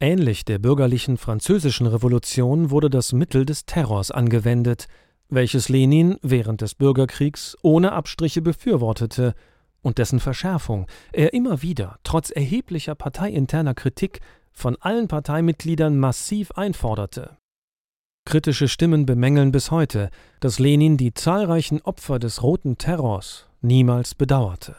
Ähnlich der bürgerlichen französischen Revolution wurde das Mittel des Terrors angewendet, welches Lenin während des Bürgerkriegs ohne Abstriche befürwortete und dessen Verschärfung er immer wieder, trotz erheblicher parteiinterner Kritik, von allen Parteimitgliedern massiv einforderte. Kritische Stimmen bemängeln bis heute, dass Lenin die zahlreichen Opfer des Roten Terrors niemals bedauerte.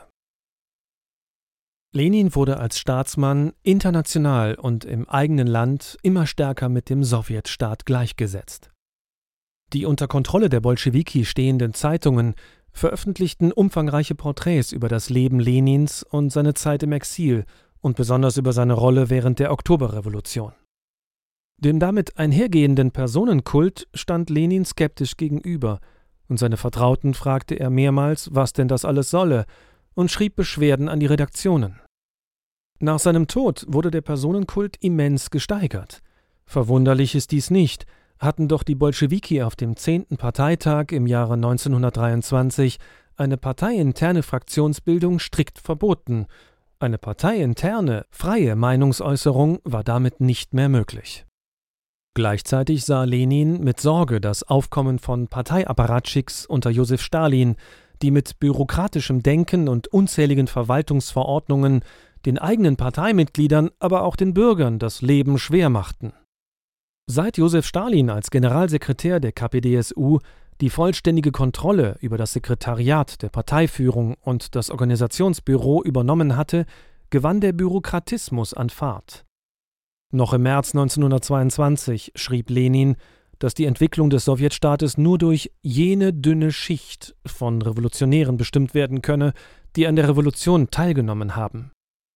Lenin wurde als Staatsmann international und im eigenen Land immer stärker mit dem Sowjetstaat gleichgesetzt. Die unter Kontrolle der Bolschewiki stehenden Zeitungen veröffentlichten umfangreiche Porträts über das Leben Lenins und seine Zeit im Exil und besonders über seine Rolle während der Oktoberrevolution. Dem damit einhergehenden Personenkult stand Lenin skeptisch gegenüber, und seine Vertrauten fragte er mehrmals, was denn das alles solle, und schrieb Beschwerden an die Redaktionen. Nach seinem Tod wurde der Personenkult immens gesteigert. Verwunderlich ist dies nicht, hatten doch die Bolschewiki auf dem 10. Parteitag im Jahre 1923 eine parteiinterne Fraktionsbildung strikt verboten. Eine parteiinterne, freie Meinungsäußerung war damit nicht mehr möglich. Gleichzeitig sah Lenin mit Sorge das Aufkommen von Parteiapparatschicks unter Josef Stalin, die mit bürokratischem Denken und unzähligen Verwaltungsverordnungen den eigenen Parteimitgliedern, aber auch den Bürgern das Leben schwer machten. Seit Josef Stalin als Generalsekretär der KPdSU die vollständige Kontrolle über das Sekretariat der Parteiführung und das Organisationsbüro übernommen hatte, gewann der Bürokratismus an Fahrt. Noch im März 1922 schrieb Lenin, dass die Entwicklung des Sowjetstaates nur durch jene dünne Schicht von Revolutionären bestimmt werden könne, die an der Revolution teilgenommen haben.